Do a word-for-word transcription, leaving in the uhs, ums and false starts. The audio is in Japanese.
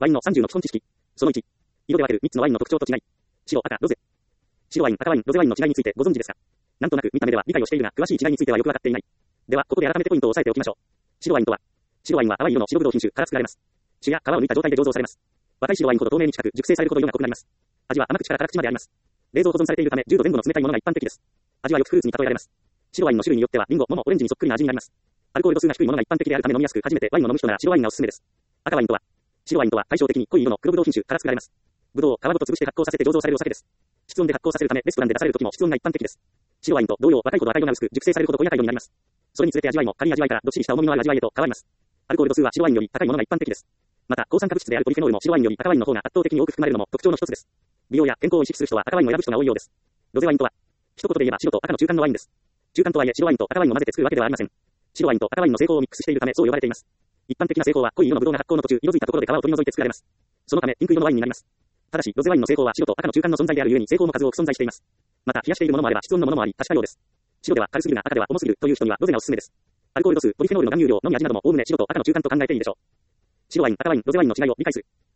ワインのさんじゅうの基本知識。そのいち。色で分けるみっつのワインの特徴と違い。白、赤、ロゼ。白ワイン、赤ワイン、ロゼワインの違いについてご存知ですか？なんとなく見た目では理解をしているが、詳しい違いについてはよくわかっていない。では、ここで改めてポイントを押さえておきましょう。白ワインとは、白ワインは淡い色の白ぶどう品種から作られます。種や皮を抜いた状態で醸造されます。若い白ワインほど透明に近く、熟成されるほど色が濃くなります。味は甘口から辛口まであります。冷蔵保存されているため、じゅうど前後の冷たいものが一般的です。味はよくフルーツに例えられます。白ワインの種類によっては、リンゴ、桃、オレンジにそっくりな味になります。アルコール度数が低いものが一般的であるため飲みやすく、初めてワインを飲む人なら白ワインがおすすめです。赤ワインとは、白ワインとは対照的に濃い色の黒ぶどう品種から作られます。ぶどうを皮ごと潰して発酵させて醸造されるお酒です。室温で発酵させるため、レストランで出される時も室温が一般的です。白ワインと同様、若いほど赤色が薄く、熟成されるほど濃い赤色になります。それにつれて味わいも軽い味わいからどっしりした重みのある味わいへと変わります。アルコール度数は白ワインより高いものが一般的です。また、抗酸化物質であるポリフェノールも白ワインより赤ワインの方が圧倒的に多く含まれるのも特徴の一つです。美容や健康を意識する人は赤ワインを選ぶ人が多いようです。ロゼワインとは、一言で言えば白と赤の中間のワインです。中間とはいえ白ワインと赤ワインを混ぜて作るわけではありません。白ワインと赤ワインの製法をミックスしているためそう呼ばれています。一般的な製法は濃い色のブドウが発酵の途中、色づいたところで皮を取り除いて作られます。そのためピンク色のワインになります。ただし、ロゼワインの製法は白と赤の中間の存在であるゆえに製法も数多く存在しています。また、冷やしているものもあれば室温のものもあり、確かようです。白では軽すぎるが赤では重すぎるという人にはロゼがおすすめです。アルコール度数、ポリフェノールの含有量、飲み味などもおおむね白と赤の中間と考えていいでしょう。白ワイン、赤ワイン、ロゼワインの違いを理解する。